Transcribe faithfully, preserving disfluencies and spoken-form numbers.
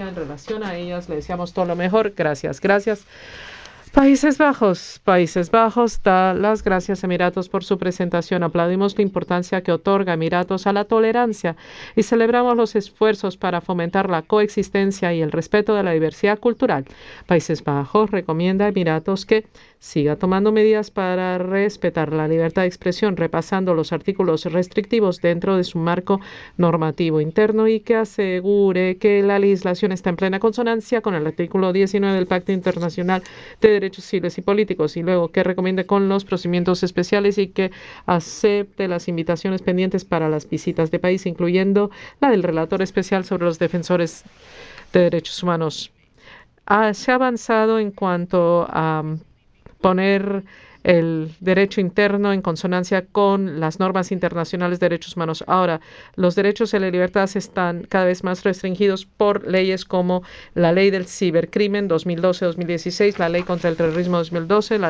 en relación a ellas. Le deseamos todo lo mejor. Gracias, gracias. Países Bajos, Países Bajos da las gracias a Emiratos por su presentación. Aplaudimos la importancia que otorga Emiratos a la tolerancia y celebramos los esfuerzos para fomentar la coexistencia y el respeto de la diversidad cultural. Países Bajos recomienda a Emiratos que siga tomando medidas para respetar la libertad de expresión, repasando los artículos restrictivos dentro de su marco normativo interno y que asegure que la legislación está en plena consonancia con el artículo diecinueve del Pacto Internacional de Derechos Civiles y Políticos, y luego que recomiende con los procedimientos especiales y que acepte las invitaciones pendientes para las visitas de país, incluyendo la del relator especial sobre los defensores de derechos humanos. Ah, se ha avanzado en cuanto a um, poner el derecho interno en consonancia con las normas internacionales de derechos humanos. Ahora, los derechos y las libertades están cada vez más restringidos por leyes como la Ley del Cibercrimen dos mil doce dos mil dieciséis, la Ley contra el Terrorismo dos mil doce, la